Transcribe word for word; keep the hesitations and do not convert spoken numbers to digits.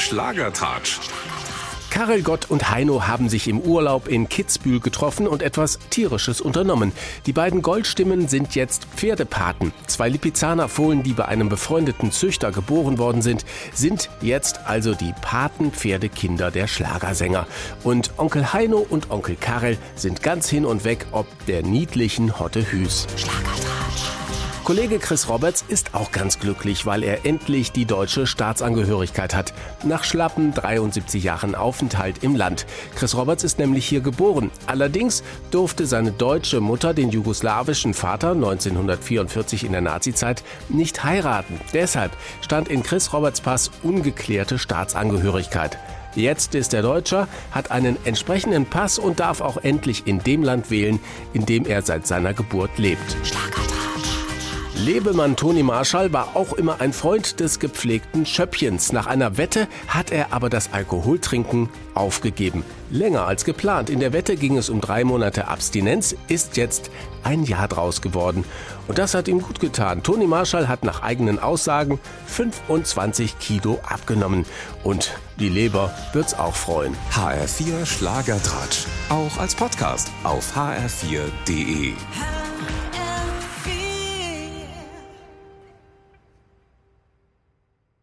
Schlagertratsch. Karel Gott und Heino haben sich im Urlaub in Kitzbühel getroffen und etwas Tierisches unternommen. Die beiden Goldstimmen sind jetzt Pferdepaten. Zwei Lipizzaner-Fohlen, die bei einem befreundeten Züchter geboren worden sind, sind jetzt also die Patenpferdekinder der Schlagersänger. Und Onkel Heino und Onkel Karel sind ganz hin und weg ob der niedlichen Hotte Hüß. Kollege Chris Roberts ist auch ganz glücklich, weil er endlich die deutsche Staatsangehörigkeit hat. Nach schlappen dreiundsiebzig Jahren Aufenthalt im Land. Chris Roberts ist nämlich hier geboren. Allerdings durfte seine deutsche Mutter den jugoslawischen Vater neunzehnhundertvierundvierzig in der Nazizeit nicht heiraten. Deshalb stand in Chris Roberts Pass ungeklärte Staatsangehörigkeit. Jetzt ist er Deutscher, hat einen entsprechenden Pass und darf auch endlich in dem Land wählen, in dem er seit seiner Geburt lebt. Lebemann Toni Marschall war auch immer ein Freund des gepflegten Schöppchens. Nach einer Wette hat er aber das Alkoholtrinken aufgegeben. Länger als geplant. In der Wette ging es um drei Monate Abstinenz, ist jetzt ein Jahr draus geworden. Und das hat ihm gut getan. Toni Marschall hat nach eigenen Aussagen fünfundzwanzig Kilo abgenommen. Und die Leber wird's auch freuen. H R vier Schlagertratsch. Auch als Podcast auf h r vier punkt d e.